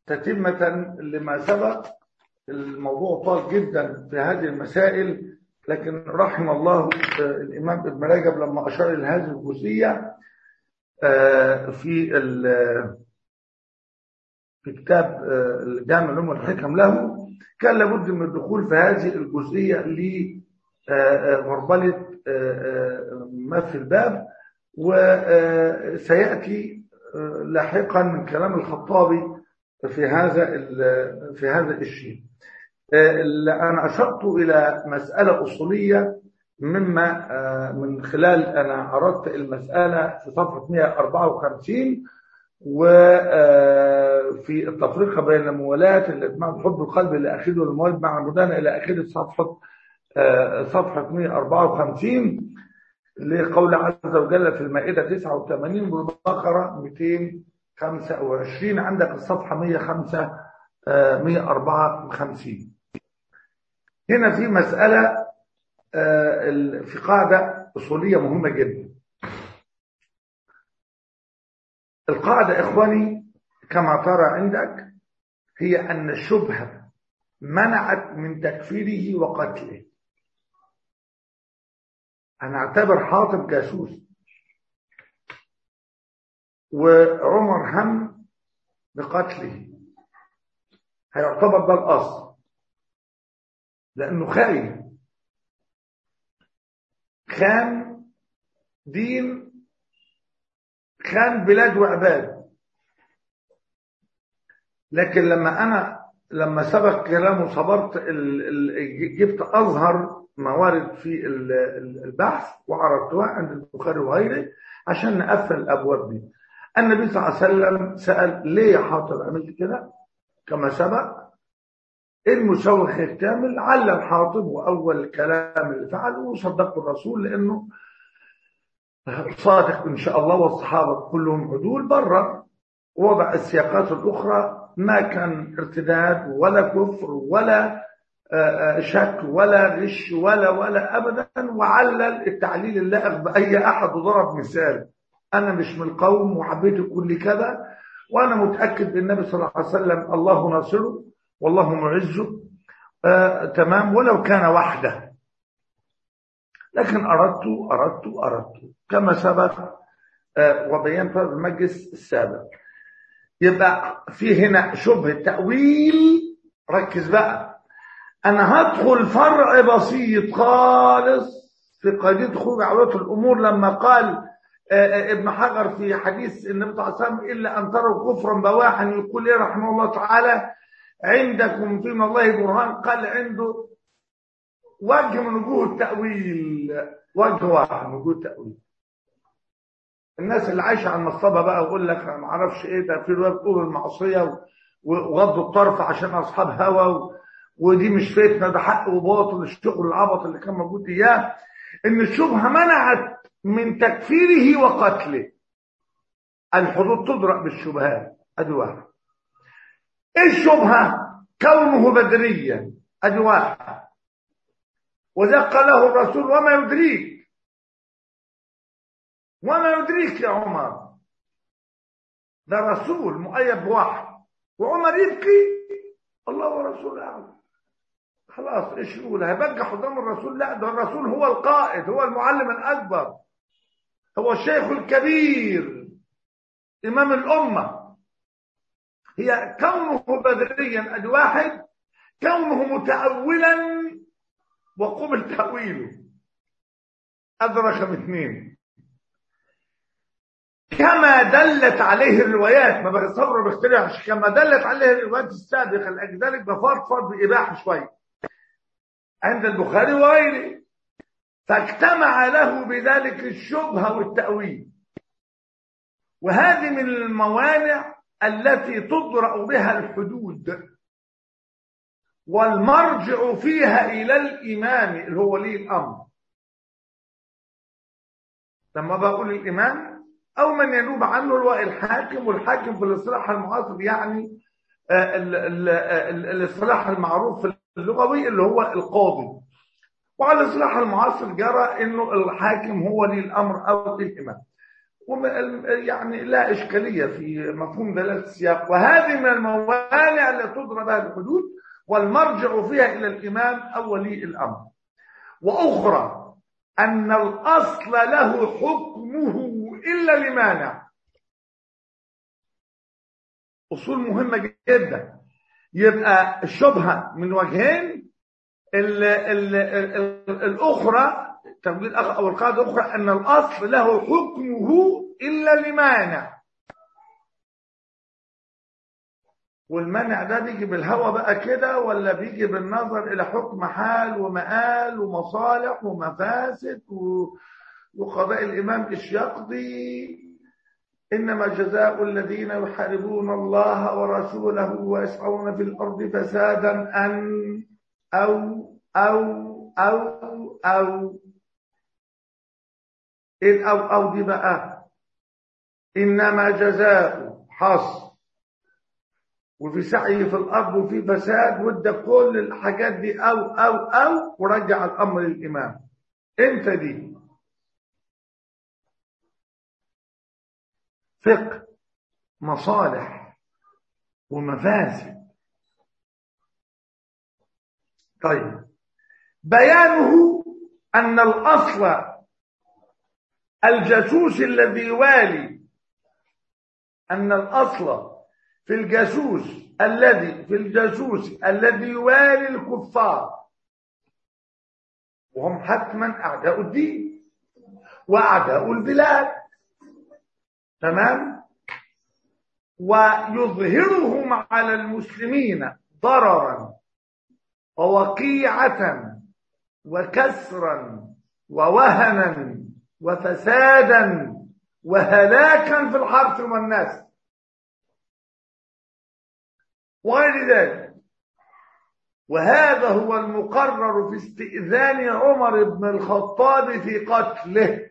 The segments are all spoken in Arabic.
تتمة لما سبق. الموضوع طال جدا في هذه المسائل، لكن رحم الله الإمام ابن رجب لما أشار إلى هذه الجزئية في كتاب جامع العلوم والحكم له، كان لابد من الدخول في هذه الجزئية لغربلة ما في الباب، وسيأتي لاحقا من كلام الخطابي في هذا الشيء. أنا أشرت إلى مسألة أصولية مما من خلال أنا عرضت المسألة في صفحة 154 وفي التفرقة بين الموالاة الإجماع بحب القلب إلى آخره والموالد مع المدانة إلى آخره صفحة 154 لقول عز وجل في المائدة 89 والبقرة 225. عندك الصفحة 154. هنا في مسألة في قاعدة أصولية مهمة جدا. القاعدة إخواني كما ترى عندك هي أن الشبهة منعت من تكفيره وقتله. أنا أعتبر حاطب جاسوس وعمر هم بقتله، هيعتبر ده الأصل لأنه خاين، خان دين، خان بلاد وعباد. لكن لما سبق كلامه صبرت جبت أظهر موارد في البحث وعرضتها عند البخاري وغيره عشان نقفل الأبواب دي. النبي صلى الله عليه وسلم سأل ليه يا حاطب عملت كده كما سبق. المشوخ الكامل علل حاطب وأول الكلام اللي فعله وصدقه الرسول لأنه صادق إن شاء الله، والصحابة كلهم عدول. برر وضع السياقات الأخرى ما كان ارتداد ولا كفر ولا شك ولا غش ولا أبدا، وعلل التعليل اللائق بأي أحد وضرب مثال. أنا مش من القوم وحبيت كل كذا، وأنا متأكد بالنبي صلى الله عليه وسلم الله ناصره والله معزه تمام ولو كان وحده. لكن أردت كما سبق وبينت في المجلس السابق. يبقى في هنا شبه تأويل. ركز بقى، أنا هدخل فرع بسيط خالص في قضية خروج عورات الأمور. لما قال ابن حجر في حديث النبي صلى الله عليه وسلم إلا أن تروا كفرا بواحا، يقول إيه رحمه الله تعالى عندكم فيما الله برهان؟ قال عنده وجه من وجوه التأويل، وجه واحد من وجوه التأويل. الناس اللي عايشة على المصطبة بقى ويقول لك أنا ما اعرفش إيه ده، في رواية بتقول المعصية وغض الطرف عشان أصحاب هوى ودي مش فتنة، ده حق وباطل، الشغل العبط اللي كان موجود إياه. إن الشبهة منعت من تكفيره وقتله. الحدود تدرأ بالشبهات، أدي واحد. إيه الشبهة؟ كونه بدريا، أدي واحد. وذا قاله الرسول وما يدريك يا عمر، ده رسول مؤيد بوحي وعمر يبكي، الله ورسوله أعلم. خلاص ايش يقول؟ هيبجح قدام الرسول؟ لا، ده الرسول هو القائد، هو المعلم الأكبر، هو الشيخ الكبير، إمام الأمة. هي كونه بدريا أدي واحد، كونه متأولا وقبل تأويله أدرك باثنين. كما دلت عليه الروايات، ما بصبر باختلاف، كما دلت عليه الروايات السابقة. لذلك بفضفض بإباحة شوية عند البخاري وغيره. فاجتمع له بذلك الشبهة والتأويل، وهذه من الموانع التي تضرأ بها الحدود والمرجع فيها إلى الإمام اللي هو ولي الأمر. لما بقول الإمام أو من ينوب عنه هو الحاكم، والحاكم في الاصطلاح المعاصر يعني الاصطلاح المعروف في اللغوي اللي هو القاضي، وعلى الاصطلاح المعاصر جرى انه الحاكم هو ولي الامر او الامام. يعني لا إشكالية في مفهوم دلالة السياق. وهذه من الموانع التي تضرب بها الحدود، والمرجع فيها إلى الإمام أو ولي الأمر. وأخرى أن الأصل له حكمه إلا لمانع. أصول مهمة جدا. يبقى الشبهة من وجهين. الأخرى تمويل أو القاعدة الأخرى أن الأصل له حكمه إلا لمانع. والمنع ده بيجي بالهوى بقى كده، ولا بيجي بالنظر إلى حكم حال ومآل ومصالح ومفاسد وقضاء الإمام إيش يقضي؟ إنما جزاء الذين يحاربون الله ورسوله ويسعون في الأرض فسادا أن أو أو دي بقى إنما جزاء حصر وفي سعي في الأرض وفي فساد، وده كل الحاجات دي أو ورجع الأمر للإمام. انت دي فقه مصالح ومفاسد. طيب، بيانه أن الأصل الجاسوس الذي يوالي، أن الأصل في الجاسوس الذي يوالي الكفار، وهم حتما أعداء الدين وأعداء البلاد، تمام، ويظهرهم على المسلمين ضررا ووقيعة وكسرا ووهنا وفسادا وهلاكا في الحرث والنسل وغير ذلك. وهذا هو المقرر في استئذان عمر بن الخطاب في قتله.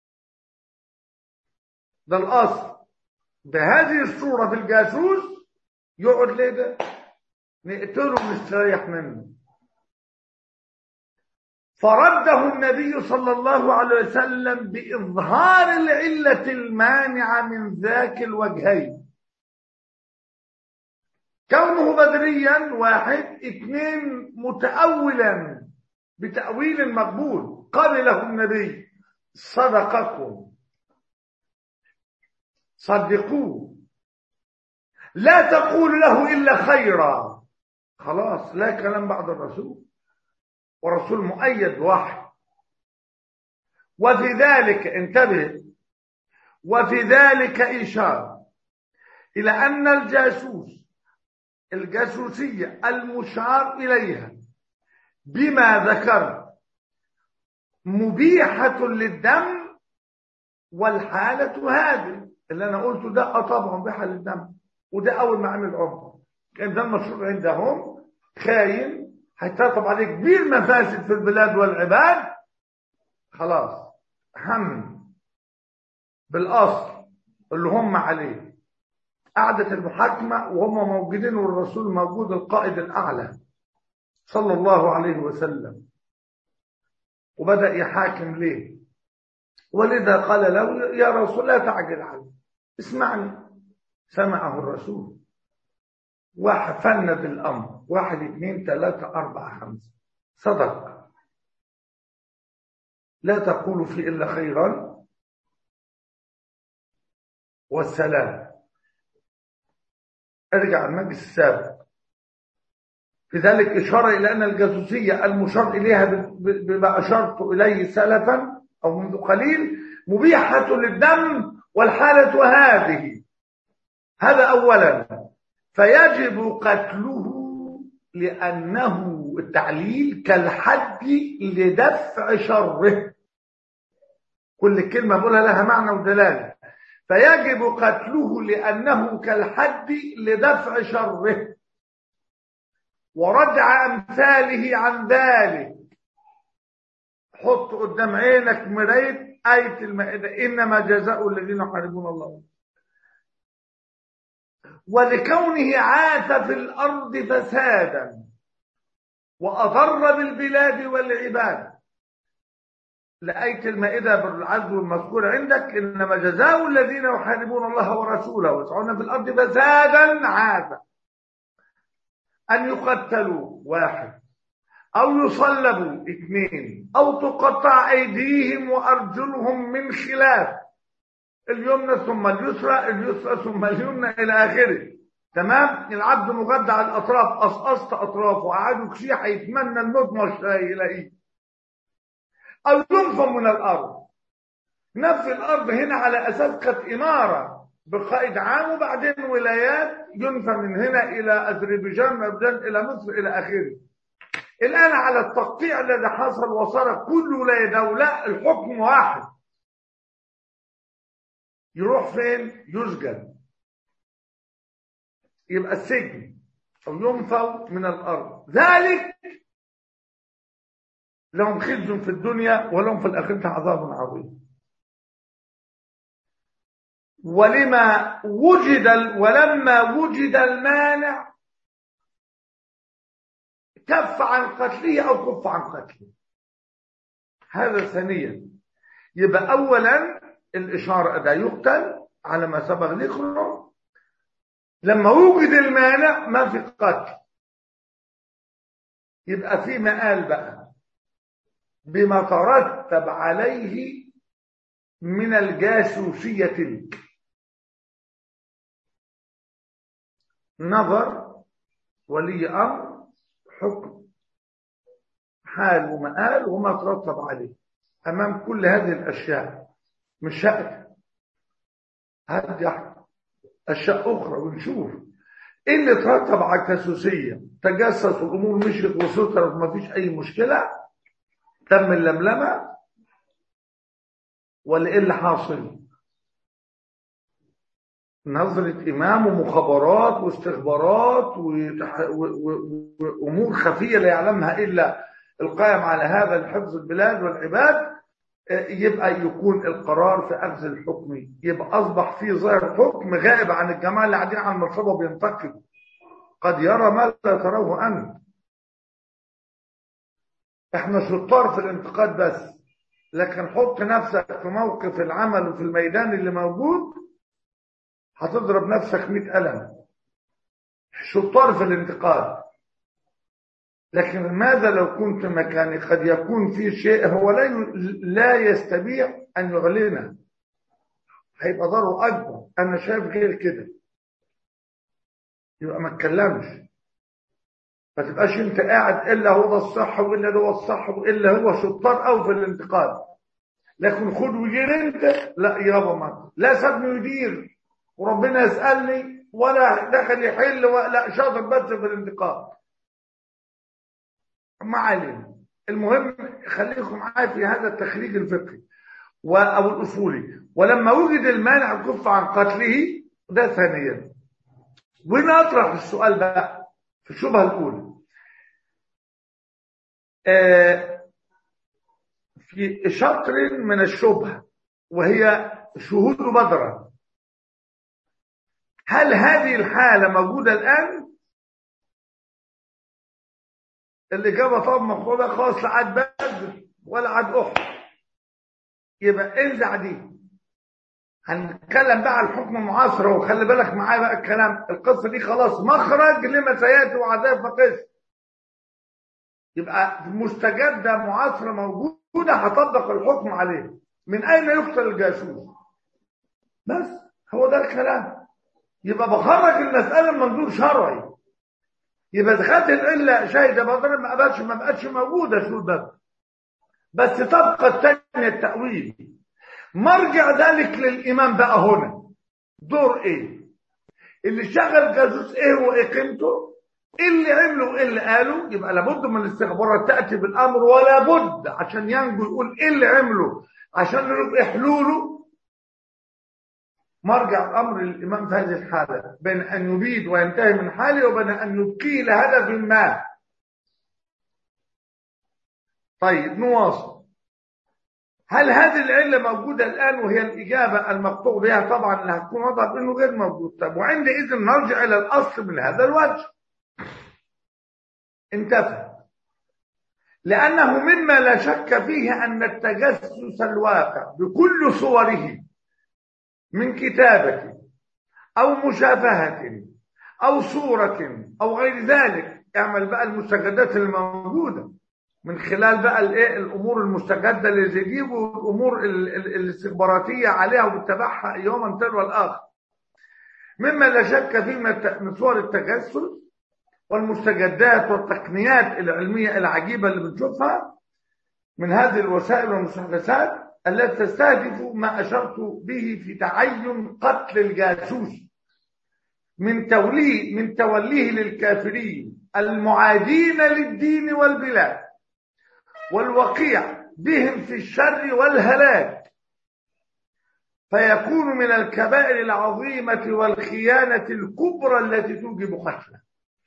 ده الأصل. بهذه الصورة في الجاسوس يقعد ليه ده؟ نقتله ونستريح منه. فرده النبي صلى الله عليه وسلم بإظهار العلة المانعة من ذاك الوجهين، كونه بدريا واحد، اثنين متأولا بتأويل مقبول قبله النبي. صدقكم، صدقوه، لا تقول له إلا خيرا. خلاص، لا كلام بعد الرسول، ورسول مؤيد بوحي. وفي ذلك انتبه، وفي ذلك إشارة إلى أن الجاسوسية المشار إليها بما ذكر مبيحة للدم، والحالة هذه اللي أنا قلته ده طبعا مبيحة للدم، وده أول ما عمل عمر كان ده المشروع عندهم، خاين هيترتب عليه كبير مفاسد في البلاد والعباد. خلاص، هم بالأصل اللي هم عليه، قعدة المحاكمة وهم موجودين والرسول موجود، القائد الأعلى صلى الله عليه وسلم، وبدأ يحاكم ليه. ولذا قال له يا رسول لا تعجل عنه، اسمعني. سمعه الرسول وفند الأمر، 1 2 3 4 5، صدق، لا تقول في إلا خيرا والسلام. ارجع المجلس السابق. في ذلك إشارة إلى أن الجاسوسية المشار إليها بما أشرت إليه سلفا أو منذ قليل مبيحة للدم، والحالة هذه. هذا أولا. فيجب قتله لأنه التعليل كالحد لدفع شره. كل كلمة بقولها لها معنى ودلالة. فيجب قتله لأنه كالحد لدفع شره وردع أمثاله عن ذلك. حط قدام عينك مراية آية المائدة، إنما جزاء الذين يحاربون الله، ولكونه عاث في الأرض فسادا وأضر بالبلاد والعباد لآية المائدة بالعدل المذكور عندك: إنما جزاء الذين يحاربون الله ورسوله ويسعون في الأرض فسادا عادا أن يقتلوا 1 أو يصلبوا 2 أو تقطع أيديهم وأرجلهم من خلاف، اليمنى ثم اليسرى، اليسرى ثم اليمنى إلى آخره. تمام؟ العبد مغدى على الأطراف، قصقصت أطرافه وقعدوا كشيح يتمنى الموت مش يلاقيه. أو ينفى من الأرض. نفي الأرض هنا على أساس كانت إمارة بقائد عام وبعدين ولايات، ينفى من هنا إلى أذربيجان وبعدين إلى مصر إلى آخره. الآن على التقطيع الذي حصل وصار كل ولاية دولة الحكم واحد. يروح فين؟ يسجن، يبقى السجن، أو ينفوا من الأرض. ذلك لهم خزي في الدنيا ولهم في الآخرة عذاب عظيم. ولما وجد المانع كف عن قتله أو كف عن قتله. هذا ثانيا. يبقى أولا الإشارة ده يقتل على ما سبق ذكره. لما وجد المانع ما في قتل، يبقى في مآل بقى بما ترتب عليه من الجاسوسية تلك. نظر ولي أمر، حكم، حال ومآل وما ترتب عليه أمام كل هذه الأشياء. مش شأن هذه أشياء أخرى، ونشوف إيه اللي ترتب على الجاسوسية. تجسس الأمور مشيت وسترت وما فيش أي مشكلة، تم اللملمة، ولا إيه اللي حاصل؟ نظرة إمام ومخابرات واستخبارات وأمور خفية لا يعلمها إلا القائم على هذا لحفظ البلاد والعباد. يبقى يكون القرار في أخذ الحكم، يبقى أصبح في ظاهر حكم غائب عن الجماعة اللي قاعدين على المرصبة وبينتقدوا. قد يرى ما لا تروه أنت. احنا شطار في الانتقاد بس، لكن حط نفسك في موقف العمل وفي الميدان اللي موجود هتضرب نفسك 100 قلم. شطار في الانتقاد، لكن ماذا لو كنت مكاني؟ قد يكون في شيء هو لا يستطيع أن يعلنه، هيبقى ضرره أكبر. أنا شايف غير كده، يبقى ما تكلمش. ما تبقاش انت قاعد الا هو ده الصح والا ده هو الصح والا هو شطار قوي في الانتقاد، لكن خد وجير انت. لا يابا، ما لا سابني يدير وربنا يسالني ولا دخل يحل ولا شاطر بس في الانتقاد. ما علينا. المهم خليكم معايا في هذا التخريج الفقهي او الاصولي. ولما وجد المانع الكف عن قتله، ده ثانيا. ونطرح السؤال بقى في الشبهه الاولى. في شطر من الشبهه وهي شهود بدر، هل هذه الحاله موجوده الان؟ الإجابة طبعا مفروضة خالص، لا عاد بدر ولا عاد أحد. يبقى انزع دي. هنتكلم بقى على الحكم المعاصر، وخلي بالك معايا بقى الكلام. القصة دي خلاص مخرج لما سيأتي وعذاب فقس. يبقى مستجدة معاصرة موجودة هطبق الحكم عليه. من أين يقتل الجاسوس؟ بس هو ده الكلام. يبقى بخرج المسألة من منظور شرعي. يبقى دخلت العله شاهده بدر ما بقتش موجوده شو ده، بس تبقى الثانيه التاويل. مرجع ذلك للامام بقى هنا دور ايه؟ اللي شغل جاسوس ايه وايه قيمته؟ ايه اللي عمله وايه اللي قاله؟ يبقى لابد من الاستخبارات تاتي بالامر، ولا بد عشان ينجو يقول ايه اللي عمله عشان يبقى حلوله. مرجع الامر للامام في هذه الحاله بين ان يبيد وينتهي من حاله وبين ان يبقي لهدف ما. طيب نواصل. هل هذه العله موجوده الان؟ وهي الاجابه المقطوع بها طبعا اللي هتكون واضحه بانه غير موجود. طب وعندئذ نرجع الى الاصل من هذا الوجه. انتفى. لأنه مما لا شك فيه أن التجسس الواقع بكل صوره من كتابة أو مشافهة أو صورة أو غير ذلك، اعمل بقى المستجدات الموجودة من خلال بقى الأمور المستجدة اللي زي دي والأمور الاستخباراتية عليها وبتتبعها يوما تلو الآخر، مما لا شك فيه من صور التجسس والمستجدات والتقنيات العلمية العجيبة اللي بنشوفها من هذه الوسائل والمستحدثات التي تستهدف ما أشرت به في تعين قتل الجاسوس من توليه للكافرين المعادين للدين والبلاد والوقيع بهم في الشر والهلاك، فيكون من الكبائر العظيمة والخيانة الكبرى التي توجب قتله.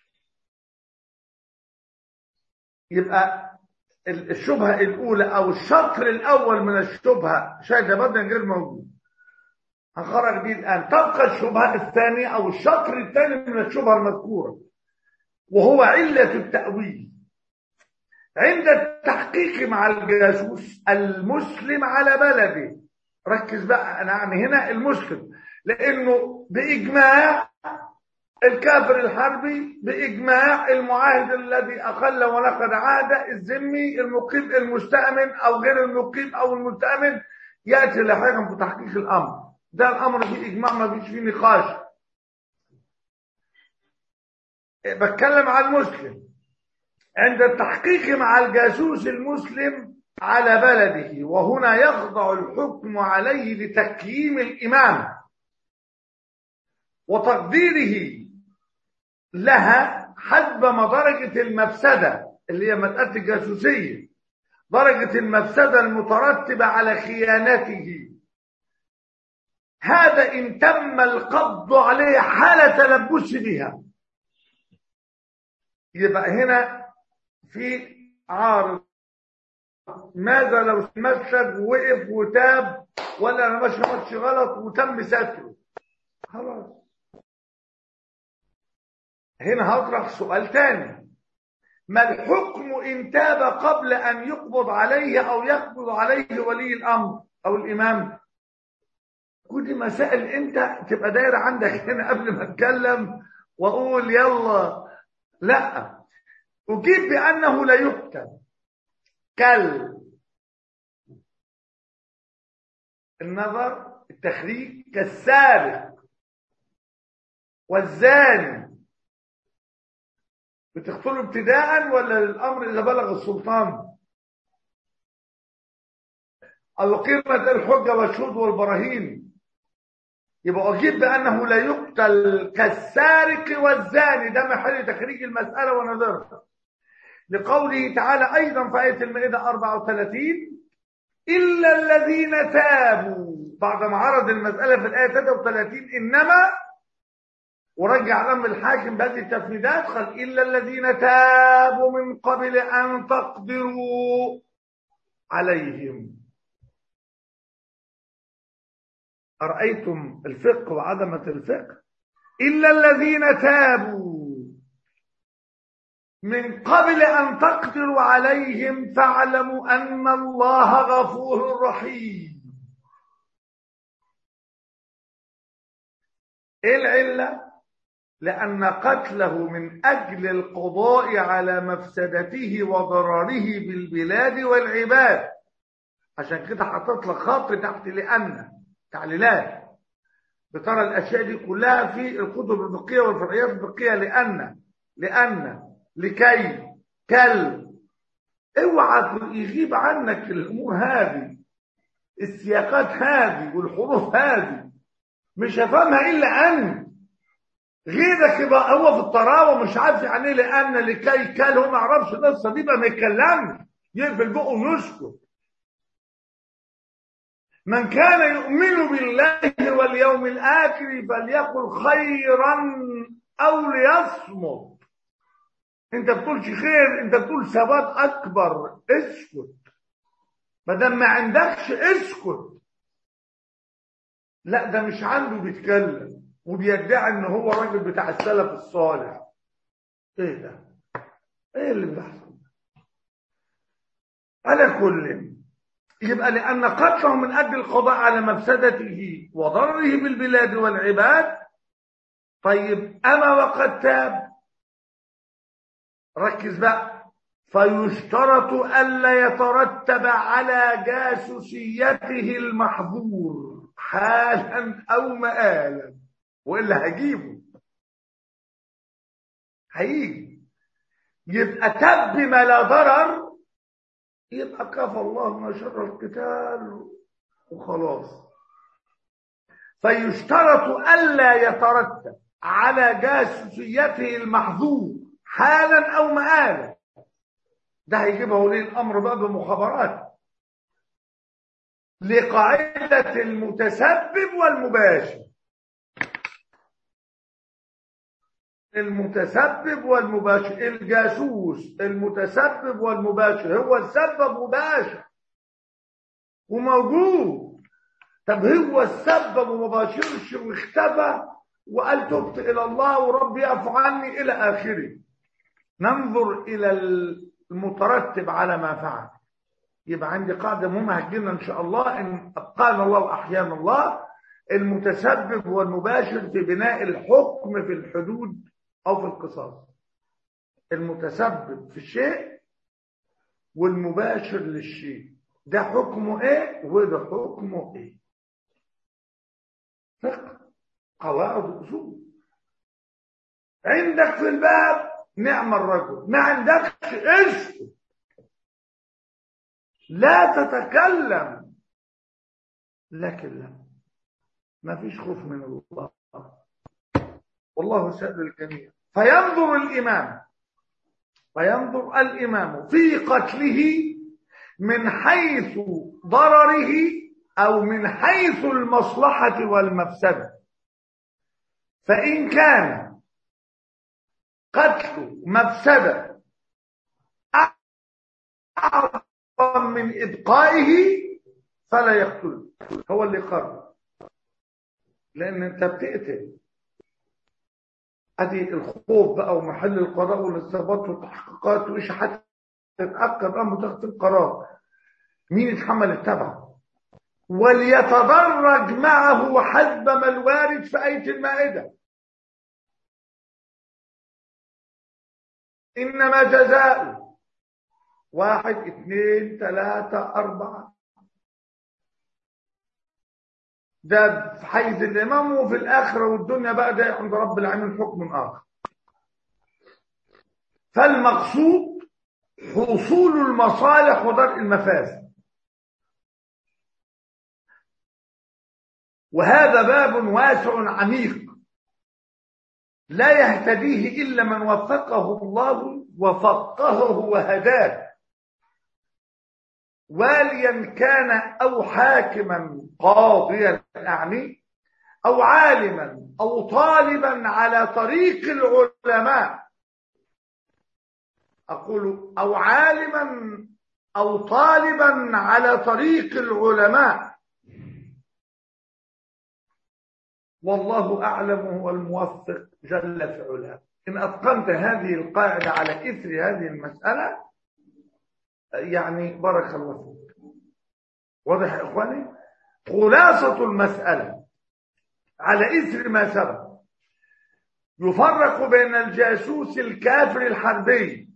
يبقى الشبهة الأولى أو الشطر الأول من الشبهة شاهد بدنا غير موجود، هنخرج دي الآن. تبقى الشبهة الثانية أو الشطر الثاني من الشبهة المذكورة، وهو علة التأويل عند التحقيق مع الجاسوس المسلم على بلده. ركز بقى، أنا أعني هنا المسلم، لأنه بإجماع الكافر الحربي، بإجماع المعاهد الذي أخل ونقض عهده، الذمي، المقيم، المستأمن أو غير المقيم أو المستأمن، يأتي لاحقا في تحقيق الأمر. ده الأمر فيه إجماع، ما فيش فيه نقاش. بتكلم عن المسلم عند التحقيق مع الجاسوس المسلم على بلده، وهنا يخضع الحكم عليه لتقييم الإمام وتقديره لها حسب درجة المفسدة اللي هي مسألة الجاسوسية، درجة المفسدة المترتبة على خيانته. هذا إن تم القبض عليه حال تلبس بها. يبقى هنا في عارض، ماذا لو تمسك ووقف وتاب، ولا انا ماشي غلط وتم ستره؟ خلاص. هنا هطرح سؤال تاني، ما الحكم ان تاب قبل ان يقبض عليه او يقبض عليه ولي الامر او الامام؟ كل مسائل انت تبقى دايره عندك هنا قبل ما اتكلم واقول يلا. لا، اجيب بانه لا يقتل النظر التخريج كالسارق والزاني. بتقتله ابتداء ولا الامر اذا بلغ السلطان؟ او قيمة الحجة والشهود والبراهين. يبقى اجيب بانه لا يقتل كالسارق والزاني، ده محل تخريج المسألة ونظرها لقوله تعالى ايضا في آية المائدة 34 إلا الذين تابوا، بعد ما عرض المسألة في الآية 33 إنما، ورجع الأمر الحاكم بهذه التفنيدات، قال إلا الذين تابوا من قبل أن تقدروا عليهم. أرأيتم الفقه وعدمة الفقه؟ إلا الذين تابوا من قبل أن تقدروا عليهم فاعلموا أن الله غفور رحيم. إيه العلة؟ لأن قتله من أجل القضاء على مفسدته وضرره بالبلاد والعباد. عشان كده حطيت لك خط تحت لأن تعليلات بترى الأشياء دي كلها في الكتب الفقهية والفرعيات الفقهية. لأن لكي اوعى يجيب عنك الأمور هذه، السياقات هذه والحروف هذه مش هفهمها إلا أنت. غيرك يبقى هو في الطراوه مش عارف يعني ايه لان لكي هو ما يعرفش القصه دي، ما يتكلمش، يقفل بقه ويسكت. من كان يؤمن بالله واليوم الاخر فليقل خيرا او ليصمت. انت بتقولش خير، انت بتقول ثبات اكبر، اسكت. ما دام ما عندكش اسكت. لا ده مش عنده بيتكلم وبيدعي ان هو راجل بتاع السلف الصالح. ايه ده؟ ايه اللي بيحصل؟ على كل، يبقى لأن قتله من أجل القضاء على مفسدته وضرره بالبلاد والعباد. طيب أما وقد تاب، ركز بقى، فيشترط ألا يترتب على جاسوسيته المحظور حالا أو مآلا، وإلا هجيبه هيجي. يبقى تب بما لا ضرر، يبقى كفى الله ما شر القتال وخلاص. فيشترط ألا يترتب على جاسوسيته المحظور حالا أو مآلا. ده هيجيبه ولي الأمر بقى بمخابرات لقاعدة المتسبب والمباشر. المتسبب والمباشر، الجاسوس المتسبب والمباشر، هو السبب مباشر وموجود. طب هو السبب ومباشرش واختفى وقال تبت إلى الله وربي يعفو عني إلى آخره. ننظر إلى المترتب على ما فعل. يبقى عندي قاعدة مهمة هتجينا إن شاء الله، إن أبقانا الله وأحيانا الله. المتسبب والمباشر في بناء الحكم في الحدود أو في القصاص. المتسبب في الشيء والمباشر للشيء، ده حكمه إيه وده حكمه إيه. فقه، قواعد وأصول. عندك في الباب نعم الرجل، ما عندكش اسكت، لا تتكلم. لكن لا، ما فيش خوف من الله، والله سائل الجميع. فينظر الإمام في قتله من حيث ضرره أو من حيث المصلحة والمفسدة. فإن كان قتل مفسدة أعظم من إبقائه فلا يقتل، هو اللي قرر. لأن أنت بتقتل، أدي الخوف بقى ومحل القضاء والاستخبارات والتحقيقات وإيش حتى تتأكد أمر تاخد القرار. مين يتحمل التبع؟ وليتدرج معه حسب ما الوارد في آية المائدة. إنما جزاء 1 2 3 4، ده في حيز الإمام، وفي الآخرة والدنيا بقى ده عند رب العالمين حكم آخر. فالمقصود حصول المصالح ودرء المفاسد. وهذا باب واسع عميق لا يهتديه إلا من وفقه الله وفقهه وهداه، واليا كان أو حاكما قاضيا أعني، أو عالما أو طالبا على طريق العلماء. أقول أو عالما أو طالبا على طريق العلماء، والله أعلم هو الموفق جل في علاه. إن أتقنت هذه القاعدة على إثر هذه المسألة يعني بارك الله فيك. واضح يا إخواني؟ خلاصة المسألة على إثر ما سبق، يفرق بين الجاسوس الكافر الحربي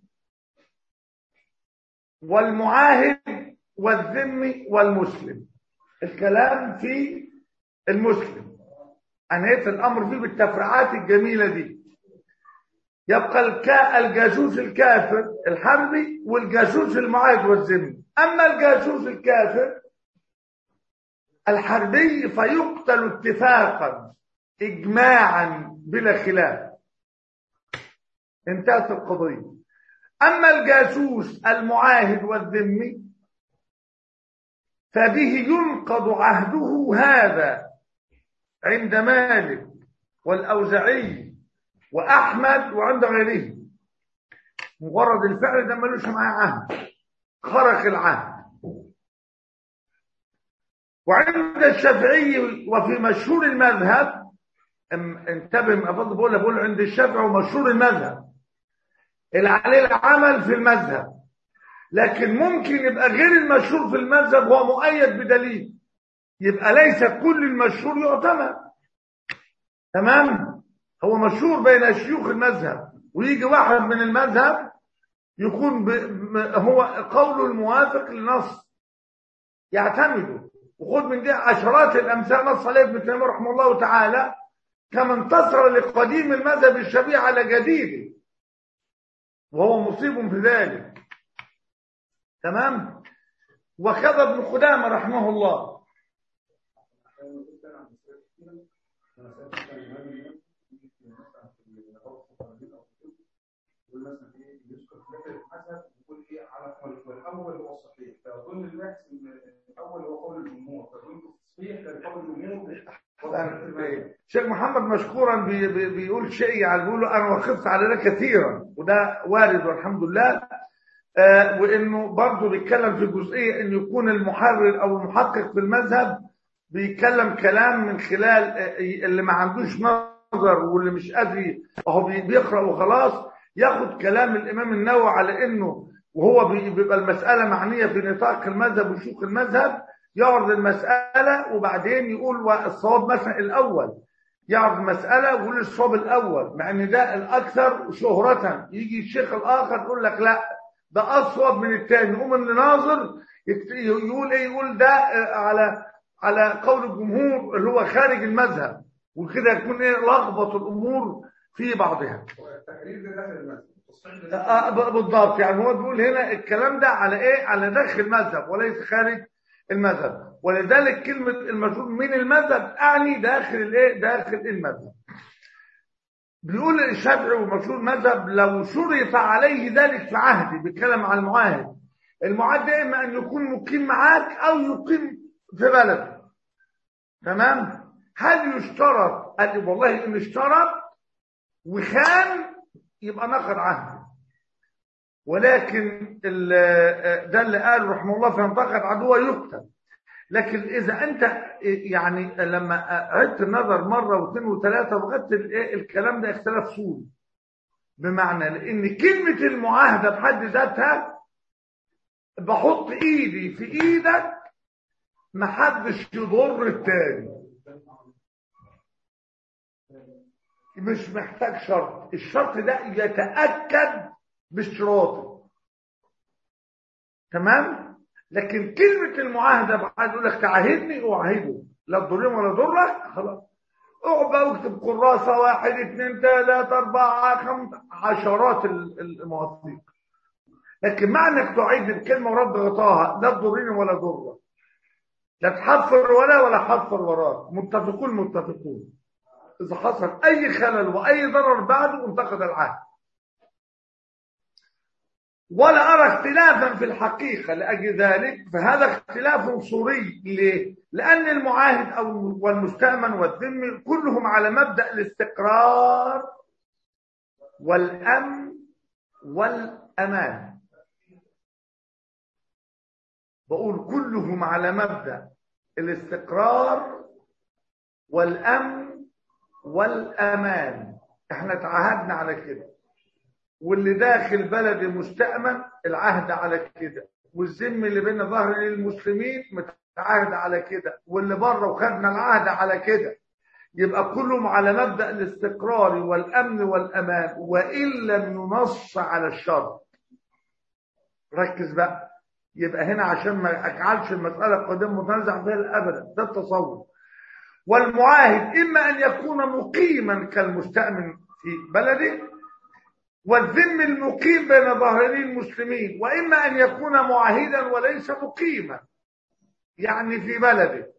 والمعاهد والذمي والمسلم. الكلام في المسلم، أنهيت الأمر فيه بالتفريعات الجميلة دي. يبقى الجاسوس الكافر الحربي والجاسوس المعاهد والذمي. أما الجاسوس الكافر الحربي فيقتل اتفاقا إجماعا بلا خلاف، انتهت القضية. أما الجاسوس المعاهد والذمي فبه ينقض عهده، هذا عند مالك والأوزعي وأحمد وعند غيره. مجرد الفعل ده ملوش معاه عهد، خرق العهد. وعند الشافعي وفي مشهور المذهب، انتبه من أفضل بقول عند الشافعي ومشهور المذهب اللي عليه العمل في المذهب، لكن ممكن يبقى غير المشهور في المذهب هو مؤيد بدليل، يبقى ليس كل المشهور يعتمد. تمام؟ هو مشهور بين شيوخ المذهب، ويجي واحد من المذهب يكون هو قوله الموافق لنص يعتمده. وخذ من دي عشرات الامثال نص عليه ابن تيميه رحمه الله تعالى، كما انتصر لقديم المذهب الشافعي على جديده وهو مصيب في ذلك. تمام؟ وكذا ابن قدامه رحمه الله. والاول هو الصحيح، فاظن البحث الاول هو قول الجمهور، فظن التصحيح لقول الجمهور. شيخ محمد مشكورا بيقول شيء يعني، بيقول انا وقفت على ده كثيرا وده وارد والحمد لله. وانه برضه بيتكلم في جزئيه ان يكون المحرر او المحقق في المذهب بيتكلم كلام من خلال اللي ما عندوش نظر واللي مش قادر اهو بيقرا وخلاص، ياخد كلام الامام النووي على انه وهو بيبقى المساله معنيه في نطاق المذهب وشيوخ المذهب، يعرض المساله وبعدين يقول الصواب مثلا الاول، يعرض المساله ويقول الصواب الاول مع ان ده الاكثر شهره. يجي الشيخ الاخر يقول لك لا ده اصوب من الثاني، يقوم اللي ناظر يقول ايه، يقول ده على قول الجمهور اللي هو خارج المذهب، وكده يكون ايه لخبط الامور في بعضها. التقرير ده داخل المذهب بالضبط، يعني هو بيقول هنا الكلام ده على ايه، على داخل المذهب وليس خارج المذهب، ولذلك كلمه المشهور من المذهب اعني داخل الايه، داخل المذهب. بيقول الشافعي ومشهور المذهب لو شرط عليه ذلك في عهدي، بيتكلم عن المعاهد. المعاهد ده اما ان يكون مقيم معاك او يقيم في بلد. تمام؟ هل يشترط؟ قال لي والله ان اشترط وخان يبقى نقض عهده، ولكن ده اللي قال رحمه الله فينتقد عدوه يقتل. لكن اذا انت يعني لما عدت النظر مره واثنين وثلاثه وجدت الكلام ده اختلاف صوري، بمعنى لان كلمه المعاهده بحد ذاتها بحط ايدي في ايدك محدش يضر التاني، مش محتاج شرط، الشرط ده يتاكد باشتراطه. تمام؟ لكن كلمه المعاهده بعد يقول لك تعاهدني اعاهده لا تضرني ولا ضرك، خلاص اقعد بقى واكتب كراسه 1 2 3 4 5 عشرات المواثيق. لكن معنى انك تعيد الكلمه ورد غطاها لا تضرني ولا ضرك، لا تحفر ولا حفر وراك، متفقون. اذا حصل اي خلل واي ضرر بعده انتقد العهد. ولا أرى اختلافا في الحقيقة لأجل ذلك، فهذا اختلاف صوري. ليه؟ لأن المعاهد والمستأمن والذمي كلهم على مبدأ الاستقرار والأمن والأمان. بقول كلهم على مبدأ الاستقرار والأمن والأمان، احنا تعهدنا على كده، واللي داخل بلد مستأمن العهد على كده، والذم اللي بين ظهر المسلمين متعهد على كده، واللي بره وخدنا العهد على كده. يبقى كلهم على مبدأ الاستقرار والأمن والأمان، وإن لم ينص على الشرط. ركز بقى، يبقى هنا عشان ما أجعلش المسألة قدام متنازع فيها أبدا، ده التصور. والمعاهد إما أن يكون مقيما كالمستأمن في بلده، والذم المقيم بين ظاهري المسلمين، وإما أن يكون معاهدا وليس مقيما يعني في بلده.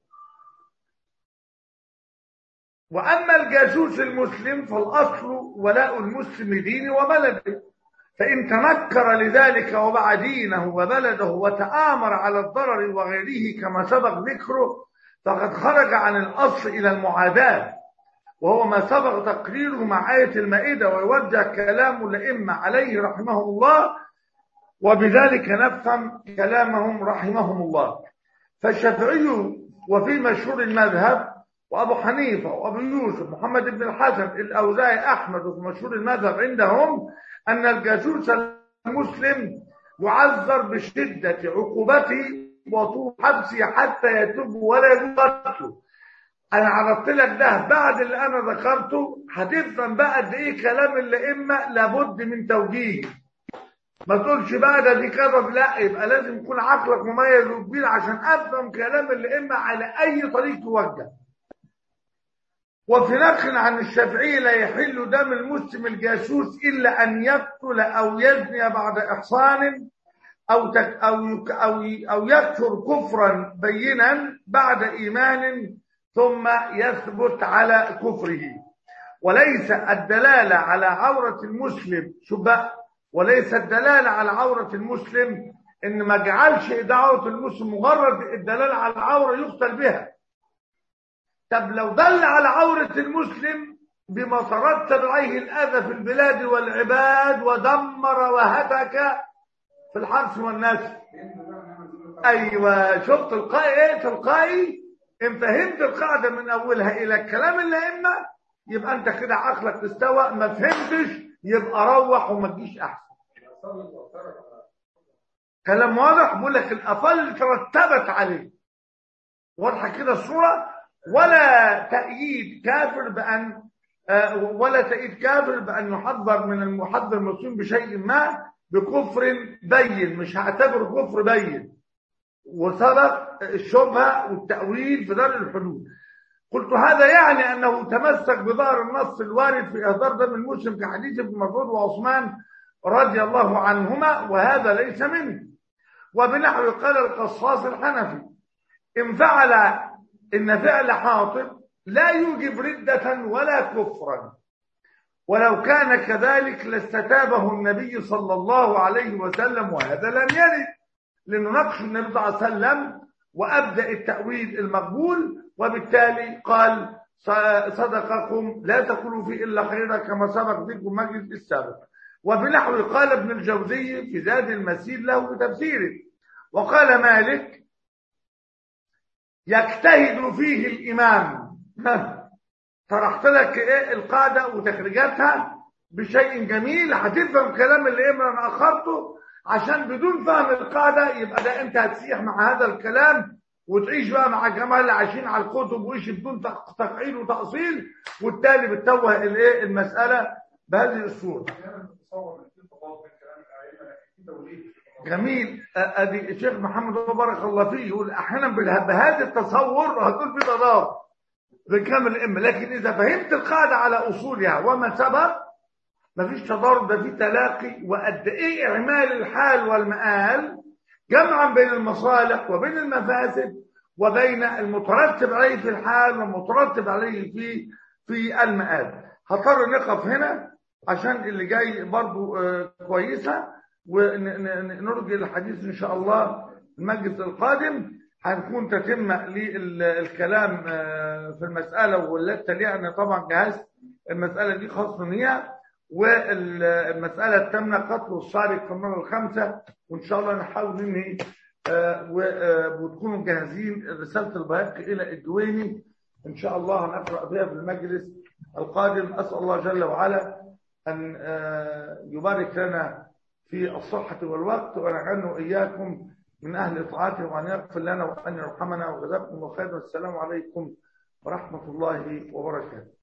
وأما الجاسوس المسلم فالأصل ولاء المسلم دينه وبلده، فإن تنكر لذلك وباع دينه وبلده وتآمر على الضرر وغيره كما سبق ذكره فقد خرج عن الأصل إلى المعاداة، وهو ما سبق تقريره مع آية المائدة، ويوجه كلام الأئمة عليه رحمه الله، وبذلك نفهم كلامهم رحمهم الله. فالشافعي وفي مشهور المذهب، وأبو حنيفة وأبو يوسف محمد بن الحسن الأوزاعي أحمد وفي مشهور المذهب عندهم أن الجاسوس المسلم وعذر بشدة عقوبته وطول حبسه حتى يتوب ولا يجوز قتله. انا عرضت لك ده بعد اللي انا ذكرته، هتفهم بقى قد ايه كلام الائمه لابد من توجيهه. ما تقولش بقى ده دي كذا، لا، يبقى لازم يكون عقلك مميز وكبير عشان افهم كلام الائمه على اي طريق توجه. وفي نقل عن الشافعي لا يحل دم المسلم الجاسوس الا ان يقتل او يزني بعد احصان او يكفر كفرا بينا بعد ايمان ثم يثبت على كفره. وليس الدلاله على عوره المسلم وليس الدلاله على عوره المسلم ان ما جعلش دعوه المسلم مجرد الدلاله على العوره يقتل بها. طب لو دل على عورة المسلم بما ترتب عليه الأذى في البلاد والعباد ودمر وهتك في الحرث والنسل. أيوة، شفت تلقائي إيه؟ تلقائي إن فهمت القاعدة من أولها إلى الكلام الأئمة يبقى أنت كده عقلك استوى. ما فهمتش يبقى روح وما تجيش أحسن. كلام واضح؟ بقول لك الأفضل ترتبت عليه. واضحة كده الصورة؟ ولا تأييد كافر بأن يحذر من المحذر المسلم بشيء ما بكفر بين، مش هعتبره كفر بين وسبق الشبهة والتأويل في دار الحدود. قلت هذا يعني أنه تمسك بظاهر النص الوارد في إهدار دم المسلم كحديث ابن مسعود وعثمان رضي الله عنهما، وهذا ليس منه. وبنحو قال القصاص الحنفي إن فعل حاطب لا يوجب ردة ولا كفرا، ولو كان كذلك لاستتابه النبي صلى الله عليه وسلم، وهذا لم يرد لنناقش النبي صلى الله عليه وسلم وأبدأ التأويل المقبول. وبالتالي قال صدقكم لا تقولوا فيه إلا خيرا كما سبق ذكر مجلس السابق. وبنحو قال ابن الجوزي في زاد المسير له بتفسيره. وقال مالك يجتهد فيه الإمام. طرحت لك ايه القاعدة وتخريجاتها بشيء جميل. هتفهم كلام اللي انا اخرته، عشان بدون فهم القاعدة يبقى ده انت هتسيح مع هذا الكلام وتعيش بقى مع الجماعة اللي عايشين على الكتب وإيش بدون تقعيد وتأصيل، والتالي بتتوه الايه المسألة بهذه الصورة. جميل. ادي الشيخ محمد بارك الله فيه يقول احيانا بهذا التصور هتقول في تضاد بكامل الامه، لكن اذا فهمت القاعده على اصولها وما سبق مفيش تضارب، ده في تلاقي. وقد ايه اعمال الحال والمآل جمعا بين المصالح وبين المفاسد وبين المترتب عليه في الحال والمترتب عليه في المآل. هضطر نقف هنا عشان اللي جاي برضو كويسه، ونرجع الحديث ان شاء الله المجلس القادم هنكون تتمة للكلام في المسألة والتي تليها. طبعا جهزت المسألة دي خاصة بيها، والمسألة الثامنة قتل السارق في المرة الخامسة، وإن شاء الله نحاول ننهي وتكونوا جاهزين رسالة البياقي إلى الجويني إن شاء الله هنقرأ بها في المجلس القادم. أسأل الله جل وعلا أن يبارك لنا في الصحة والوقت، ونجعلنا وإياكم من أهل طاعته، وأن يغفر لنا وأن يرحمنا، وجزاكم الله خيرا. والسلام عليكم ورحمة الله وبركاته.